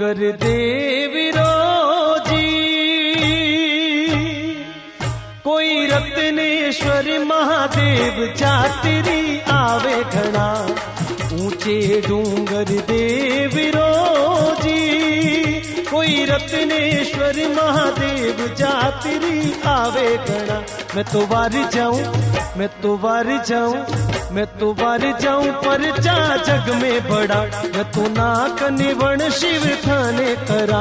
डूंगर देविरो जी, कोई रत्नेश्वर महादेव जातिरी आवे घना। ऊंचे डूंगर देविरो जी, कोई रत्नेश्वर महादेव जातिरी आवे घना। मैं तो वार जाऊं, मैं तो वार जाऊं, मैं तो वार जाऊं पर जा जग में बड़ा। मैं तो नाक निवण शिव थाने करा।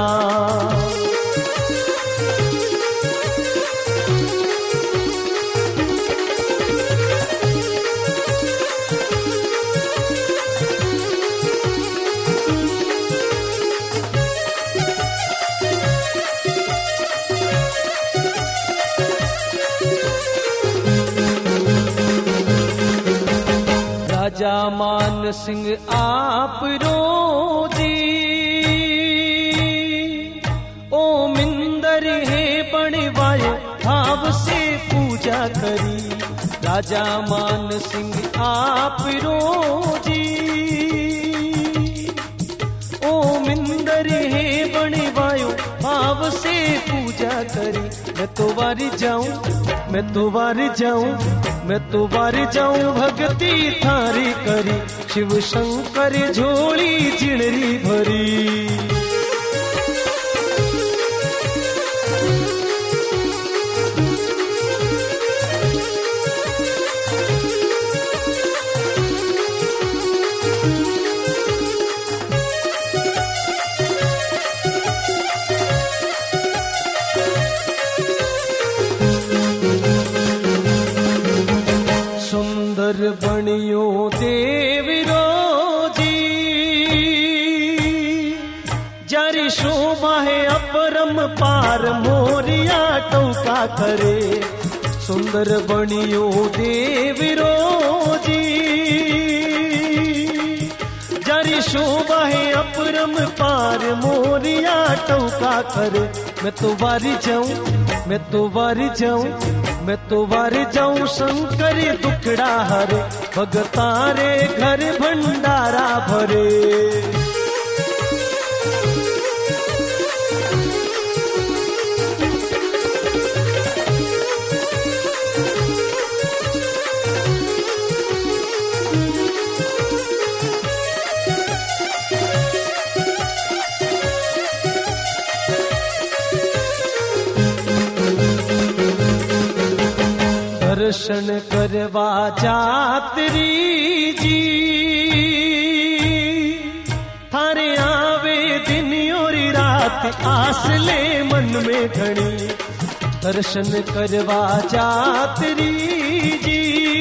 राजा मान सिंह आप रोजी, ओ मिंदर है बणवाए भाव से पूजा करी। राजा मान सिंह आप रोजी, ओ मिंदर है बणवायो भाव से पूजा करी। मैं तो वारी जाऊं, मैं तो वारी जाऊं, मैं तो वार जाऊं भक्ति थारी करी। शिव शंकर झोली चिड़री भरी। बणियो देविरो जी, जारी शोभा है अपरम पार मोरिया टौका करे। सुंदर बणियो देविरो जी, जारी शोभा है अपरम पार मोरिया टौका करे। मैं तो वारी जाऊं, मैं तो वारी जाऊं, मैं तो वार जाऊं शंकर दुखड़ा हरे। भगतारे घर भंडारा भरे। दर्शन करवा जातरी जी, थारे आवे दिन और रात आस ले मन में घनी। दर्शन करवा जातरी जी,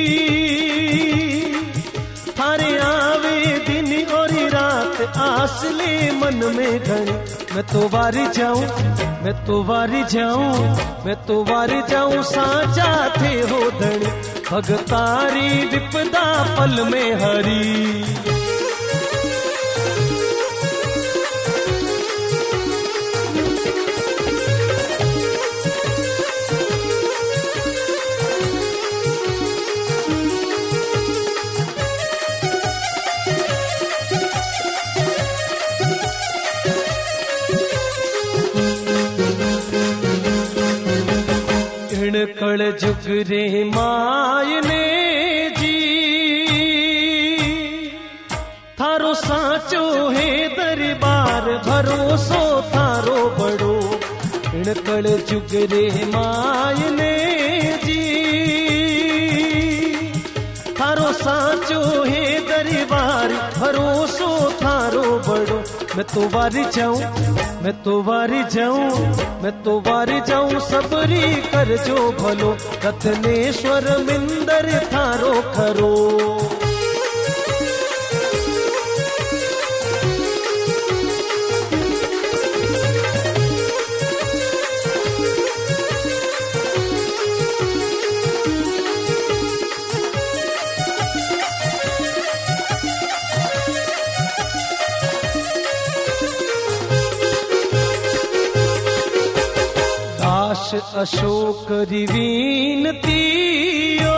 थारे आवे दिन और रात आस ले मन में घनी। मैं तो वारी जाऊं, मैं तो वारी जाऊं, मैं तो वारी जाऊं साचा थे हो धनी। भगतारी विपदा पल में हरी। कल जुग रे मायने जी, थारो साचो है दरबार भरोसो थारो बड़ो। कल जुग रे मायने जी, थारो साचो है दरबार भरोसो थारो बड़ो। मैं तो वारी जाऊं, मैं तो वारी जाऊं, मैं तो वारी जाऊं सबरी कर जो भलो। रत्नेश्वर मिंदर थारो खरो। अशोक रिवीनतियो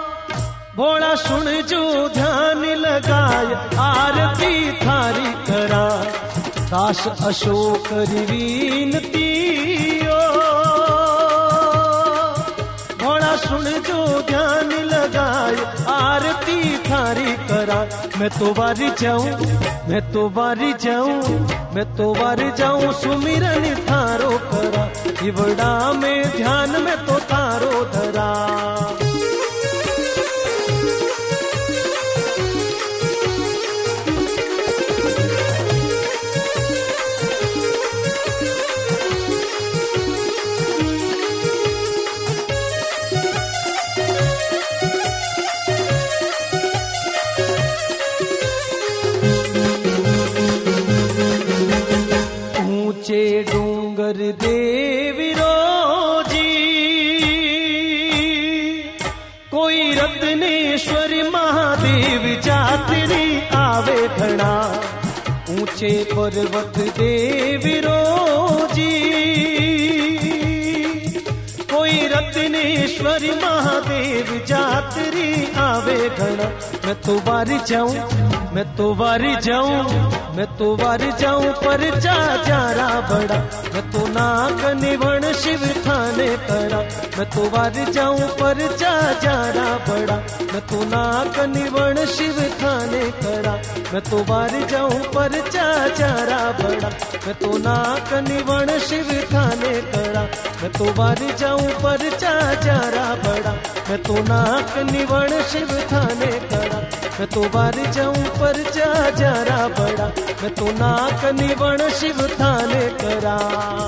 भोला सुन जो ध्यान लगाय आरती थारी करा। दास अशोक विनतीयो घोड़ा सुन जो ध्यान लगाए आरती थारी करा। मैं तो बारी जाऊं, मैं तो बारी जाऊं, मैं तो बारी जाऊं सुमिरन थारो करा। इवड़ा में ध्यान में तो थारो धरा। ऊंचे डूंगर देविरो जी कोई रत्नेश्वरी महादेव जातरी आवे घना। ऊंचे पर्वत देविरो जी कोई रत्नेश्वरी महादेव जातरी आवे घना। मैं तो बारी जाऊं, मैं तो बारी जाऊं, मैं तो बारी जाऊं पर जारा बड़ा। मैं तो नाग निवण शिव थाने करा। मैं तो बारी जाऊं पर जारा बड़ा। मैं तो नाग निवण शिव थाने करा। मैं तो बारी जाऊं पर जारा बड़ा। मैं तो नाग निवण शिव थाने करा। मैं तो बारी जाऊं पर जारा बड़ा। मैं तो नाग निवण शिव थाने करा। मैं तो बारी जाऊं पर जारा बड़ा। मैं तो नाक निवण शिव थाने करा।